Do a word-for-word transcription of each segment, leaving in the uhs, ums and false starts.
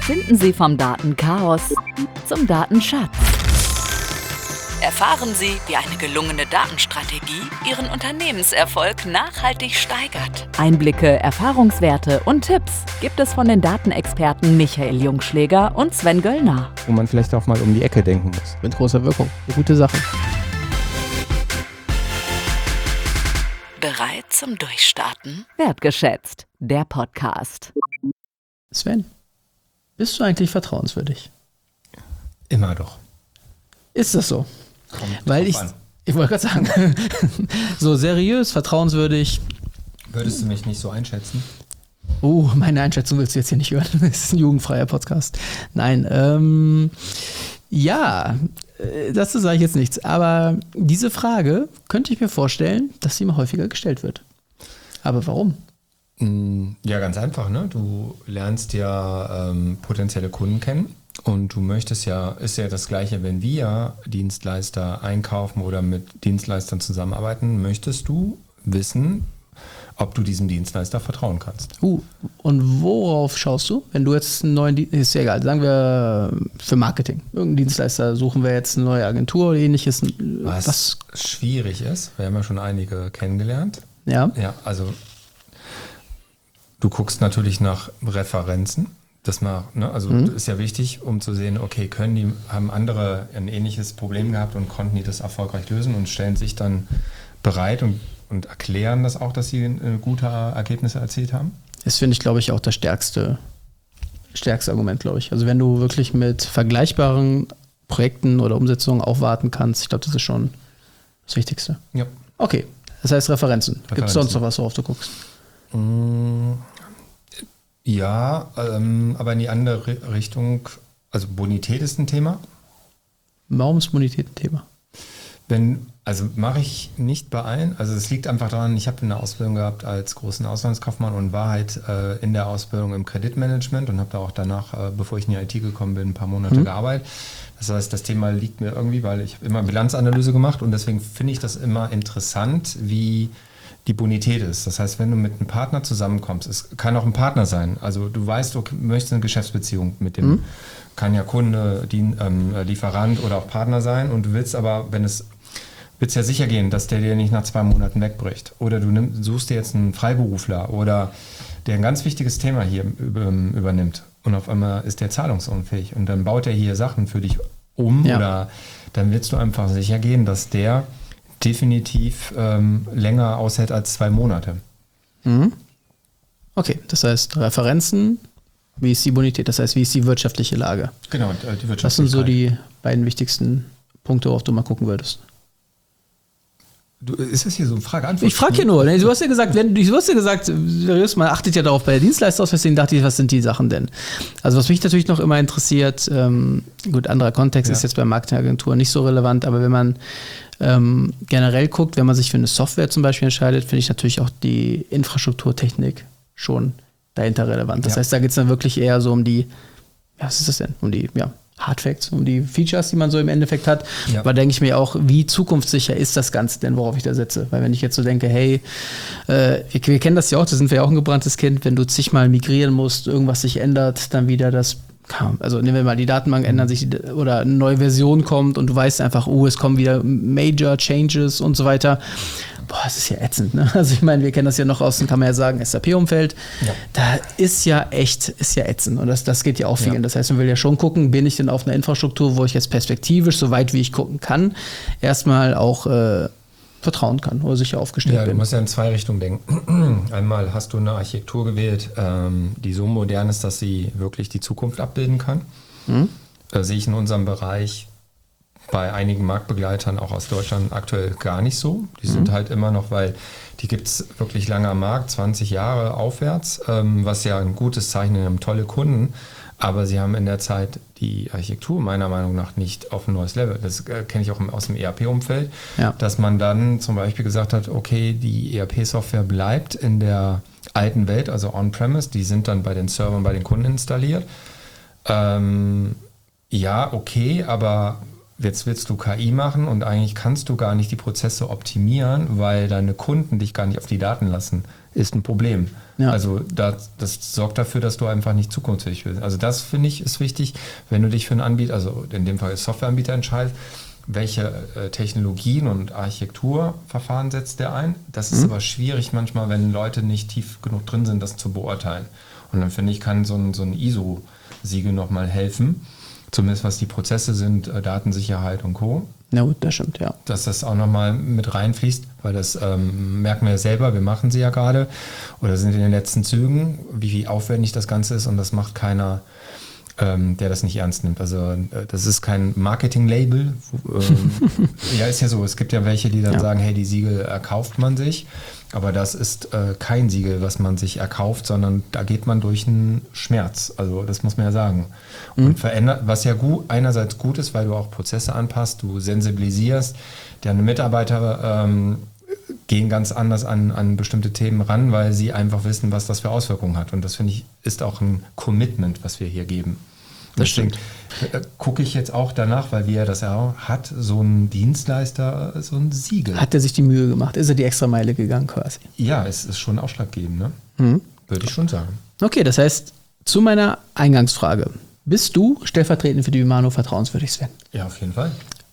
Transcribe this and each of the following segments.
Finden Sie vom Datenchaos zum Datenschatz. Erfahren Sie, wie eine gelungene Datenstrategie Ihren Unternehmenserfolg nachhaltig steigert. Einblicke, Erfahrungswerte und Tipps gibt es von den Datenexperten Michael Jungschläger und Sven Göllner. Wo man vielleicht auch mal um die Ecke denken muss. Mit großer Wirkung. Eine gute Sache. Bereit zum Durchstarten? Wertgeschätzt, der Podcast. Sven, bist du eigentlich vertrauenswürdig? Immer doch. Ist das so? Kommt Weil ich, an. ich wollte gerade sagen, so seriös, vertrauenswürdig. Würdest du mich nicht so einschätzen? Oh, meine Einschätzung willst du jetzt hier nicht hören. Das ist ein jugendfreier Podcast. Nein, ähm, ja, äh, dazu sage ich jetzt nichts. Aber diese Frage könnte ich mir vorstellen, dass sie immer häufiger gestellt wird. Aber warum? Ja, ganz einfach, ne? Du lernst ja ähm, potenzielle Kunden kennen und du möchtest ja, ist ja das Gleiche, wenn wir Dienstleister einkaufen oder mit Dienstleistern zusammenarbeiten, möchtest du wissen, ob du diesem Dienstleister vertrauen kannst. Uh, und worauf schaust du, wenn du jetzt einen neuen Dienstleister, ist ja egal, sagen wir für Marketing, irgendeinen Dienstleister, suchen wir jetzt eine neue Agentur oder ähnliches. Was, was schwierig ist, wir haben ja schon einige kennengelernt. Ja. Ja, also du guckst natürlich nach Referenzen. Das mal, ne? Also mhm. ist ja wichtig, um zu sehen, okay, können die, haben andere ein ähnliches Problem gehabt und konnten die das erfolgreich lösen und stellen sich dann bereit und, und erklären das auch, dass sie äh, gute Ergebnisse erzielt haben? Das finde ich, glaube ich, auch das stärkste, stärkste Argument, glaube ich. Also wenn du wirklich mit vergleichbaren Projekten oder Umsetzungen aufwarten kannst, ich glaube, das ist schon das Wichtigste. Ja. Okay, das heißt Referenzen. Referenzen. Gibt es sonst noch was, worauf du guckst? Mmh. Ja, ähm, aber in die andere Richtung, also Bonität ist ein Thema. Warum ist Bonität ein Thema? Wenn, also mache ich nicht bei allen, also es liegt einfach daran, ich habe eine Ausbildung gehabt als großen Auslandskaufmann und war halt äh, in der Ausbildung im Kreditmanagement und habe da auch danach, äh, bevor ich in die I T gekommen bin, ein paar Monate mhm. gearbeitet. Das heißt, das Thema liegt mir irgendwie, weil ich habe immer Bilanzanalyse gemacht und deswegen finde ich das immer interessant, wie die Bonität ist. Das heißt, wenn du mit einem Partner zusammenkommst, es kann auch ein Partner sein, also du weißt, du möchtest eine Geschäftsbeziehung mit dem, mhm. kann ja Kunde, Dien, ähm, Lieferant oder auch Partner sein und du willst aber, wenn es, willst ja sicher gehen, dass der dir nicht nach zwei Monaten wegbricht oder du nimm, suchst dir jetzt einen Freiberufler oder der ein ganz wichtiges Thema hier übernimmt und auf einmal ist der zahlungsunfähig und dann baut er hier Sachen für dich um ja. oder dann willst du einfach sicher gehen, dass der definitiv ähm, länger aushält als zwei Monate. Mhm. Okay, das heißt Referenzen, wie ist die Bonität, das heißt, wie ist die wirtschaftliche Lage? Genau, die Wirtschaftlichkeit. Was sind so die beiden wichtigsten Punkte, worauf du mal gucken würdest? Du, ist das hier so eine Frage-Antwort? Ich frage hier nur. Du hast ja gesagt, wenn, du hast ja gesagt, man achtet ja darauf bei der Dienstleister aus, deswegen dachte ich, was sind die Sachen denn? Also was mich natürlich noch immer interessiert, ähm, gut, anderer Kontext ja. ist jetzt bei Marketingagenturen nicht so relevant, aber wenn man ähm, generell guckt, wenn man sich für eine Software zum Beispiel entscheidet, finde ich natürlich auch die Infrastrukturtechnik schon dahinter relevant. Das ja. heißt, da geht es dann wirklich eher so um die, ja, was ist das denn? Um die, ja, Hardfacts, um die Features, die man so im Endeffekt hat. Ja. Aber denke ich mir auch, wie zukunftssicher ist das Ganze denn, worauf ich da setze? Weil wenn ich jetzt so denke, hey, äh, wir kennen das ja auch, da sind wir ja auch ein gebranntes Kind, wenn du zigmal migrieren musst, irgendwas sich ändert, dann wieder das, also nehmen wir mal die Datenbank, ändern sich oder eine neue Version kommt und du weißt einfach, oh, es kommen wieder Major Changes und so weiter. Boah, das ist ja ätzend, ne? Also ich meine, wir kennen das ja noch aus, kann man ja sagen, S A P-Umfeld. Ja. Da ist ja echt, ist ja ätzend und das, das geht ja auch viel. Ja. Das heißt, man will ja schon gucken, bin ich denn auf einer Infrastruktur, wo ich jetzt perspektivisch, so weit wie ich gucken kann, erstmal auch äh, vertrauen kann oder sicher aufgestellt bin. Ja, du musst ja in zwei Richtungen denken. Einmal hast du eine Architektur gewählt, ähm, die so modern ist, dass sie wirklich die Zukunft abbilden kann. Mhm. Da sehe ich in unserem Bereich bei einigen Marktbegleitern auch aus Deutschland aktuell gar nicht so. Die sind mhm. halt immer noch, weil die gibt es wirklich lange am Markt, zwanzig Jahre aufwärts, ähm, was ja ein gutes Zeichen, die haben tolle Kunden, aber sie haben in der Zeit die Architektur meiner Meinung nach nicht auf ein neues Level. Das äh, kenne ich auch aus dem E R P-Umfeld, ja. dass man dann zum Beispiel gesagt hat, okay, die E R P-Software bleibt in der alten Welt, also on-premise, die sind dann bei den Servern bei den Kunden installiert. Ähm, ja, okay, aber jetzt willst du K I machen und eigentlich kannst du gar nicht die Prozesse optimieren, weil deine Kunden dich gar nicht auf die Daten lassen. ist ein Problem. Ja. Also das, das sorgt dafür, dass du einfach nicht zukunftsfähig bist. Also das finde ich ist wichtig, wenn du dich für einen Anbieter, also in dem Fall Softwareanbieter entscheidest, welche äh, Technologien und Architekturverfahren setzt der ein. Das ist mhm. aber schwierig manchmal, wenn Leute nicht tief genug drin sind, das zu beurteilen. Und dann finde ich, kann so ein, so ein I S O-Siegel nochmal helfen, zumindest was die Prozesse sind, äh, Datensicherheit und Co. Na gut, das stimmt, ja. Dass das auch nochmal mit reinfließt, weil das ähm, merken wir selber, wir machen sie ja gerade oder sind in den letzten Zügen, wie, wie aufwendig das Ganze ist und das macht keiner, ähm, der das nicht ernst nimmt. Also äh, das ist kein Marketing-Label. Ähm, ja, ist ja so, es gibt ja welche, die dann ja. sagen, hey, die Siegel erkauft man sich, aber das ist äh, kein Siegel, was man sich erkauft, sondern da geht man durch einen Schmerz. Also das muss man ja sagen. Und mhm. verändert, was ja gut, einerseits gut ist, weil du auch Prozesse anpasst, du sensibilisierst, deine Mitarbeiter ähm, gehen ganz anders an, an bestimmte Themen ran, weil sie einfach wissen, was das für Auswirkungen hat. Und das, finde ich, ist auch ein Commitment, was wir hier geben. Das stimmt. Äh, gucke ich jetzt auch danach, weil wir das ja auch, hat so ein Dienstleister so ein Siegel. Hat er sich die Mühe gemacht? Ist er die extra Meile gegangen quasi? Ja, es ist schon ausschlaggebend, ne? Mhm. Würde ich schon sagen. Okay, das heißt, zu meiner Eingangsfrage. Bist du stellvertretend für die Bimano vertrauenswürdig, Sven? Ja, auf jeden Fall.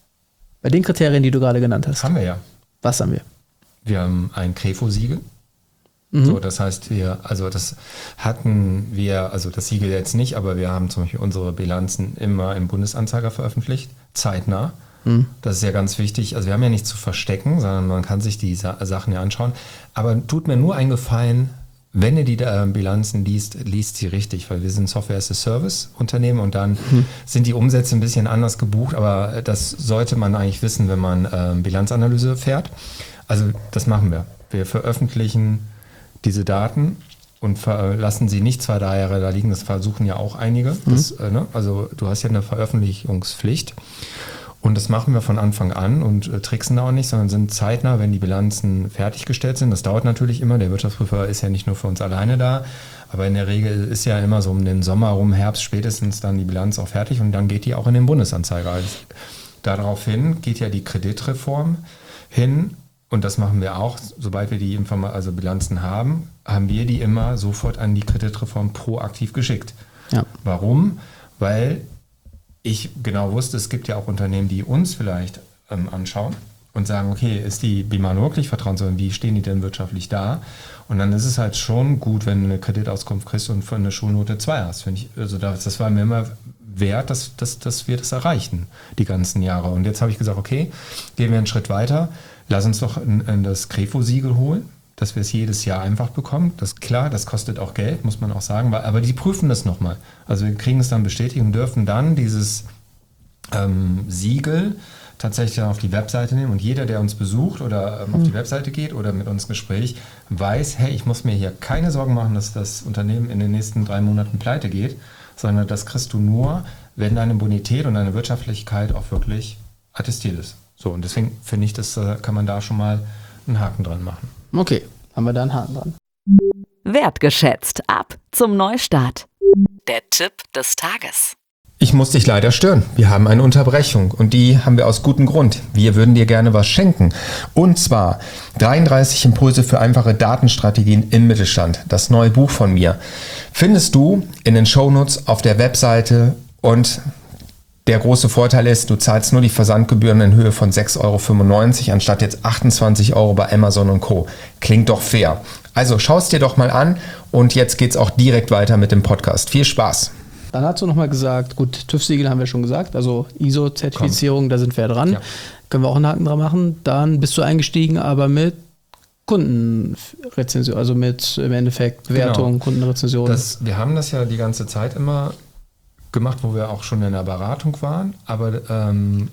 Bei den Kriterien, die du gerade genannt hast. Haben wir ja. Was haben wir? Wir haben ein Krefo-Siegel. Mhm. So, das heißt, wir, also das hatten wir, also das Siegel jetzt nicht, aber wir haben zum Beispiel unsere Bilanzen immer im Bundesanzeiger veröffentlicht, zeitnah. Mhm. Das ist ja ganz wichtig. Also wir haben ja nichts zu verstecken, sondern man kann sich die Sa- Sachen ja anschauen. Aber tut mir nur einen Gefallen, wenn ihr die äh, Bilanzen liest, liest sie richtig, weil wir sind Software-as-a-Service-Unternehmen und dann mhm. sind die Umsätze ein bisschen anders gebucht, aber das sollte man eigentlich wissen, wenn man äh, Bilanzanalyse fährt. Also das machen wir. Wir veröffentlichen diese Daten und lassen sie nicht zwei, drei Jahre da liegen. Das versuchen ja auch einige. Mhm. Das, äh, ne? Also du hast ja eine Veröffentlichungspflicht und das machen wir von Anfang an und äh, tricksen da auch nicht, sondern sind zeitnah, wenn die Bilanzen fertiggestellt sind. Das dauert natürlich immer. Der Wirtschaftsprüfer ist ja nicht nur für uns alleine da, aber in der Regel ist ja immer so um den Sommer rum, Herbst spätestens dann die Bilanz auch fertig und dann geht die auch in den Bundesanzeiger. Also daraufhin geht ja die Kreditreform hin. Und das machen wir auch, sobald wir die Inform- also Bilanzen haben, haben wir die immer sofort an die Kreditreform proaktiv geschickt. Ja. Warum? Weil ich genau wusste, es gibt ja auch Unternehmen, die uns vielleicht ähm, anschauen und sagen, okay, ist die Bimano wirklich vertrauenswürdig? Wie stehen die denn wirtschaftlich da? Und dann ist es halt schon gut, wenn du eine Kreditauskunft kriegst und von eine Schulnote zwei hast, finde ich. Also das, das war mir immer wert, dass, dass, dass wir das erreichen, die ganzen Jahre. Und jetzt habe ich gesagt, okay, gehen wir einen Schritt weiter. Lass uns doch in, in das Krefo-Siegel holen, dass wir es jedes Jahr einfach bekommen. Das ist klar, das kostet auch Geld, muss man auch sagen, weil, aber die prüfen das nochmal. Also wir kriegen es dann bestätigt und dürfen dann dieses ähm, Siegel tatsächlich dann auf die Webseite nehmen und jeder, der uns besucht oder ähm, auf die Webseite geht oder mit uns Gespräch, weiß, hey, ich muss mir hier keine Sorgen machen, dass das Unternehmen in den nächsten drei Monaten pleite geht, sondern das kriegst du nur, wenn deine Bonität und deine Wirtschaftlichkeit auch wirklich attestiert ist. So, und deswegen finde ich, das äh, kann man da schon mal einen Haken dran machen. Okay, haben wir da einen Haken dran. Wertgeschätzt. Ab zum Neustart. Der Tipp des Tages. Ich muss dich leider stören. Wir haben eine Unterbrechung und die haben wir aus gutem Grund. Wir würden dir gerne was schenken. Und zwar dreiunddreißig Impulse für einfache Datenstrategien im Mittelstand. Das neue Buch von mir. Findest du in den Shownotes auf der Webseite und der große Vorteil ist, du zahlst nur die Versandgebühren in Höhe von sechs Euro fünfundneunzig anstatt jetzt achtundzwanzig Euro bei Amazon und Co. Klingt doch fair. Also schau es dir doch mal an und jetzt geht's auch direkt weiter mit dem Podcast. Viel Spaß! Dann hast du nochmal gesagt, gut, TÜV-Siegel haben wir schon gesagt, also I S O-Zertifizierung, da sind wir ja dran. Ja. Können wir auch einen Haken dran machen. Dann bist du eingestiegen, aber mit Kundenrezension, also mit im Endeffekt Bewertung, genau. Kundenrezension. Das, wir haben das ja die ganze Zeit immer gemacht, wo wir auch schon in der Beratung waren, aber ähm,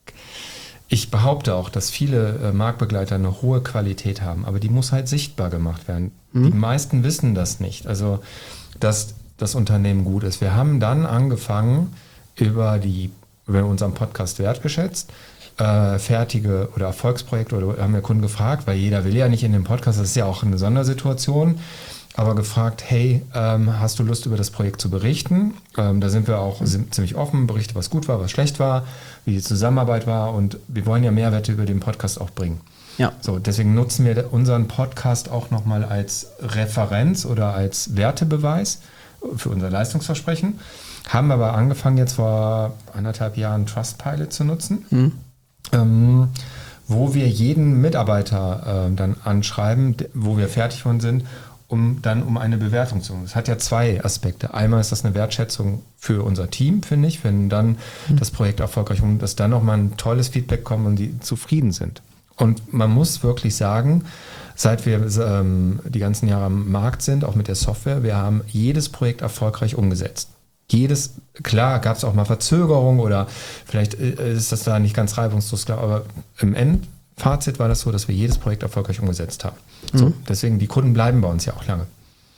ich behaupte auch, dass viele äh, Marktbegleiter eine hohe Qualität haben, aber die muss halt sichtbar gemacht werden. Mhm. Die meisten wissen das nicht, also dass das Unternehmen gut ist. Wir haben dann angefangen, über, die, über unseren Podcast wertgeschätzt, äh, fertige oder Erfolgsprojekte, oder haben wir Kunden gefragt, weil jeder will ja nicht in den Podcast, das ist ja auch eine Sondersituation, aber gefragt, hey, ähm, hast du Lust, über das Projekt zu berichten? Ähm, da sind wir auch sind ziemlich offen, berichte, was gut war, was schlecht war, wie die Zusammenarbeit war und wir wollen ja Mehrwerte über den Podcast auch bringen. Ja. So, deswegen nutzen wir unseren Podcast auch nochmal als Referenz oder als Wertebeweis für unser Leistungsversprechen. Haben aber angefangen, jetzt vor anderthalb Jahren Trustpilot zu nutzen, mhm. ähm, wo wir jeden Mitarbeiter äh, dann anschreiben, wo wir fertig von sind, um dann um eine Bewertung zu machen. Es hat ja zwei Aspekte. Einmal ist das eine Wertschätzung für unser Team, finde ich, wenn dann mhm. das Projekt erfolgreich und dass dann nochmal ein tolles Feedback kommt und die zufrieden sind. Und man muss wirklich sagen, seit wir ähm, die ganzen Jahre am Markt sind, auch mit der Software, wir haben jedes Projekt erfolgreich umgesetzt. Jedes, klar, gab es auch mal Verzögerungen oder vielleicht ist das da nicht ganz reibungslos klar, aber im Endfazit war das so, dass wir jedes Projekt erfolgreich umgesetzt haben. Mhm. So, deswegen, die Kunden bleiben bei uns ja auch lange.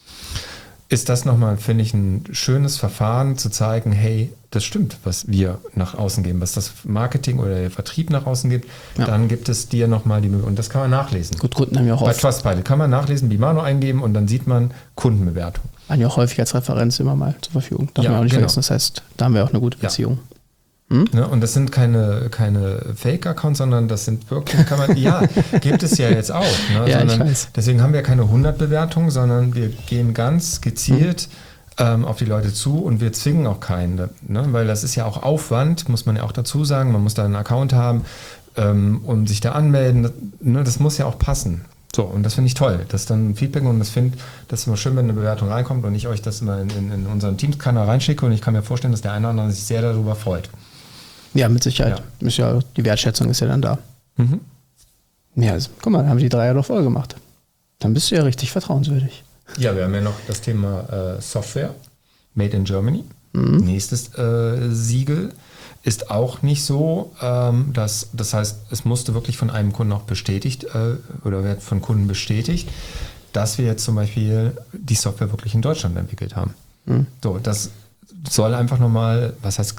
Ist das nochmal, finde ich, ein schönes Verfahren zu zeigen, hey, das stimmt, was wir nach außen geben, was das Marketing oder der Vertrieb nach außen gibt, ja. Dann gibt es dir nochmal die Möglichkeit, und das kann man nachlesen. Gut, Kunden haben ja auch bei Trustpilot kann man nachlesen, Bimano eingeben und dann sieht man Kundenbewertung. Haben ja auch häufig als Referenz immer mal zur Verfügung. Darf ja, man auch nicht genau. vergessen. Das heißt, da haben wir auch eine gute Beziehung. Ja. Hm? Ne, und das sind keine, keine Fake-Accounts, sondern das sind wirklich, kann man, ja, gibt es ja jetzt auch. Ne, ja, sondern, ich weiß. Deswegen haben wir keine hundert Bewertungen, sondern wir gehen ganz gezielt hm. ähm, auf die Leute zu und wir zwingen auch keinen. Ne, weil das ist ja auch Aufwand, muss man ja auch dazu sagen. Man muss da einen Account haben ähm, und sich da anmelden. Das, ne, das muss ja auch passen. So, und das finde ich toll, dass dann Feedback und das finde das ist immer schön, wenn eine Bewertung reinkommt und ich euch das immer in, in, in unseren Teams-Kanal reinschicke und ich kann mir vorstellen, dass der eine oder andere sich sehr darüber freut. Ja, mit Sicherheit. Ja. Ist ja, die Wertschätzung ist ja dann da. Mhm. Ja, also, guck mal, dann haben die drei ja doch voll gemacht. Dann bist du ja richtig vertrauenswürdig. Ja, wir haben ja noch das Thema äh, Software, Made in Germany. Mhm. Nächstes äh, Siegel ist auch nicht so, ähm, dass, das heißt, es musste wirklich von einem Kunden auch bestätigt äh, oder wird von Kunden bestätigt, dass wir jetzt zum Beispiel die Software wirklich in Deutschland entwickelt haben. Mhm. So, das soll einfach nochmal, was heißt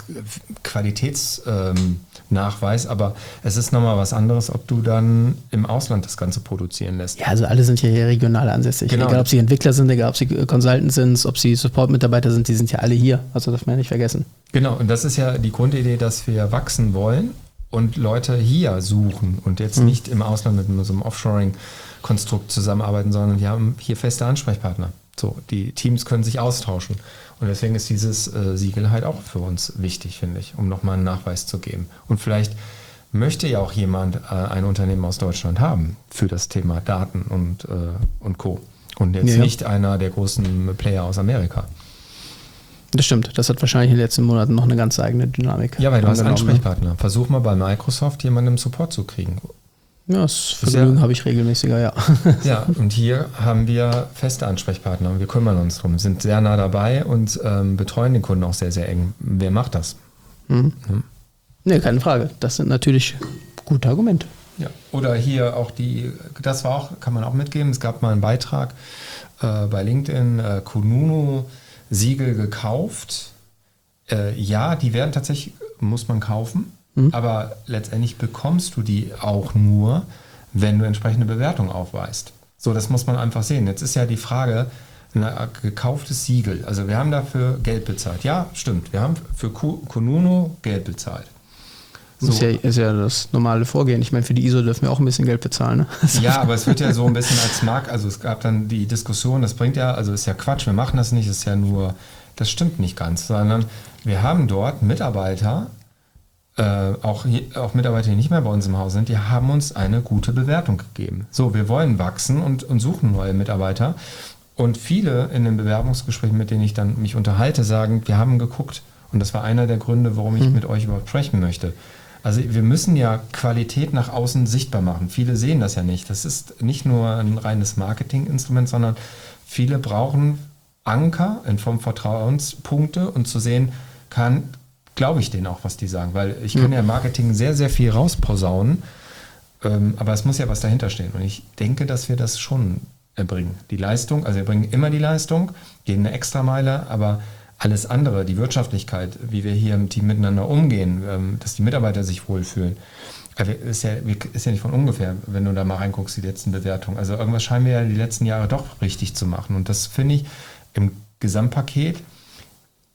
Qualitätsnachweis, ähm, aber es ist nochmal was anderes, ob du dann im Ausland das Ganze produzieren lässt. Ja, also alle sind ja hier regional ansässig. Genau. Egal, ob sie Entwickler sind, egal, ob sie Consultants sind, ob sie Support-Mitarbeiter sind, die sind ja alle hier. Also das darf man ja nicht vergessen. Genau, und das ist ja die Grundidee, dass wir wachsen wollen und Leute hier suchen und jetzt hm. nicht im Ausland mit so einem Offshoring-Konstrukt zusammenarbeiten, sondern wir haben hier feste Ansprechpartner. So, die Teams können sich austauschen. Und deswegen ist dieses äh, Siegel halt auch für uns wichtig, finde ich, um nochmal einen Nachweis zu geben. Und vielleicht möchte ja auch jemand äh, ein Unternehmen aus Deutschland haben für das Thema Daten und, äh, und Co. Und jetzt ja. nicht einer der großen Player aus Amerika. Das stimmt, das hat wahrscheinlich in den letzten Monaten noch eine ganz eigene Dynamik. Ja, weil du hast Ansprechpartner. Ne? Versuch mal bei Microsoft jemanden im Support zu kriegen. Ja, das Vergnügen ja, habe ich regelmäßiger, ja. Ja, und hier haben wir feste Ansprechpartner und wir kümmern uns drum, sind sehr nah dabei und ähm, betreuen den Kunden auch sehr, sehr eng. Wer macht das? Mhm. Mhm. Ne, keine Frage. Das sind natürlich gute Argumente. Ja, oder hier auch die, das war auch, kann man auch mitgeben, es gab mal einen Beitrag äh, bei LinkedIn, äh, Kununu Siegel gekauft. Äh, ja, die werden tatsächlich, muss man kaufen. Aber letztendlich bekommst du die auch nur, wenn du entsprechende Bewertung aufweist. So, das muss man einfach sehen. Jetzt ist ja die Frage, ein gekauftes Siegel. Also wir haben dafür Geld bezahlt. Ja, stimmt. Wir haben für Kununu Geld bezahlt. So. Ist, ja, ist ja das normale Vorgehen. Ich meine, für die I S O dürfen wir auch ein bisschen Geld bezahlen. Ne? Ja, aber es wird ja so ein bisschen als Markt, also es gab dann die Diskussion, das bringt ja, also ist ja Quatsch, wir machen das nicht, ist ja nur, das stimmt nicht ganz, sondern wir haben dort Mitarbeiter, Äh, auch, auch Mitarbeiter, die nicht mehr bei uns im Haus sind, die haben uns eine gute Bewertung gegeben. So, wir wollen wachsen und, und suchen neue Mitarbeiter. Und viele in den Bewerbungsgesprächen, mit denen ich dann mich unterhalte, sagen, wir haben geguckt. Und das war einer der Gründe, warum ich mhm. mit euch überhaupt sprechen möchte. Also wir müssen ja Qualität nach außen sichtbar machen. Viele sehen das ja nicht. Das ist nicht nur ein reines Marketinginstrument, sondern viele brauchen Anker in Form von Vertrauenspunkte und zu sehen, kann glaube ich denen auch, was die sagen, weil ich kann ja im Marketing sehr, sehr viel rausposaunen, ähm, aber es muss ja was dahinter stehen und ich denke, dass wir das schon erbringen. Die Leistung, also wir bringen immer die Leistung, gehen eine Extrameile, aber alles andere, die Wirtschaftlichkeit, wie wir hier im Team miteinander umgehen, ähm, dass die Mitarbeiter sich wohlfühlen, also ist ja, ist ja nicht von ungefähr, wenn du da mal reinguckst, die letzten Bewertungen. Also irgendwas scheinen wir ja die letzten Jahre doch richtig zu machen und das finde ich im Gesamtpaket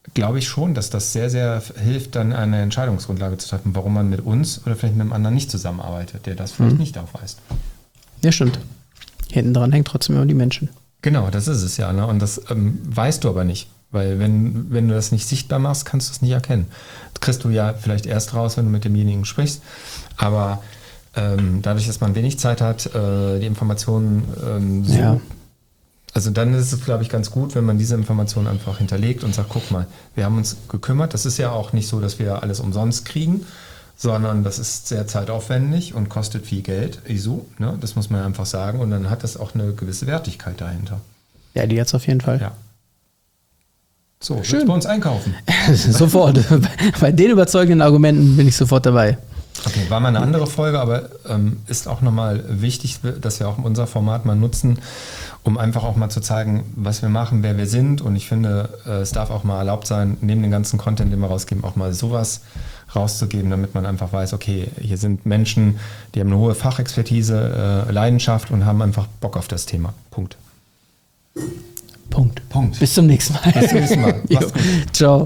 glaube ich schon, dass das sehr, sehr hilft, dann eine Entscheidungsgrundlage zu treffen, warum man mit uns oder vielleicht mit einem anderen nicht zusammenarbeitet, der das vielleicht mhm. nicht aufweist. Ja, stimmt. Hinten dran hängt trotzdem immer die Menschen. Genau, das ist es ja. Ne? Und das ähm, weißt du aber nicht. Weil wenn, wenn du das nicht sichtbar machst, kannst du es nicht erkennen. Das kriegst du ja vielleicht erst raus, wenn du mit demjenigen sprichst. Aber ähm, dadurch, dass man wenig Zeit hat, äh, die Informationen ähm, so... Ja. Also dann ist es, glaube ich, ganz gut, wenn man diese Informationen einfach hinterlegt und sagt, guck mal, wir haben uns gekümmert. Das ist ja auch nicht so, dass wir alles umsonst kriegen, sondern das ist sehr zeitaufwendig und kostet viel Geld. I S U, ne? Das muss man einfach sagen. Und dann hat das auch eine gewisse Wertigkeit dahinter. Ja, die jetzt auf jeden Fall. Ja. So, schön. Bei uns einkaufen. Sofort. Bei den überzeugenden Argumenten bin ich sofort dabei. Okay, war mal eine andere Folge, aber ähm, ist auch nochmal wichtig, dass wir auch unser Format mal nutzen, um einfach auch mal zu zeigen, was wir machen, wer wir sind. Und ich finde, äh, es darf auch mal erlaubt sein, neben dem ganzen Content, den wir rausgeben, auch mal sowas rauszugeben, damit man einfach weiß, okay, hier sind Menschen, die haben eine hohe Fachexpertise, äh, Leidenschaft und haben einfach Bock auf das Thema. Punkt. Punkt. Punkt. Bis zum nächsten Mal. Bis zum nächsten Mal. Mach's gut. Ciao.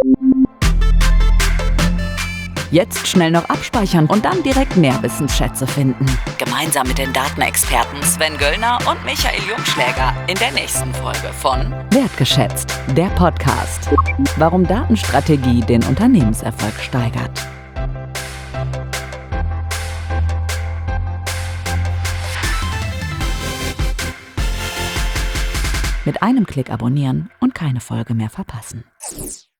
Jetzt schnell noch abspeichern und dann direkt Nährwissensschätze finden. Gemeinsam mit den Datenexperten Sven Göllner und Michael Jungschläger in der nächsten Folge von Wertgeschätzt, der Podcast. Warum Datenstrategie den Unternehmenserfolg steigert. Mit einem Klick abonnieren und keine Folge mehr verpassen.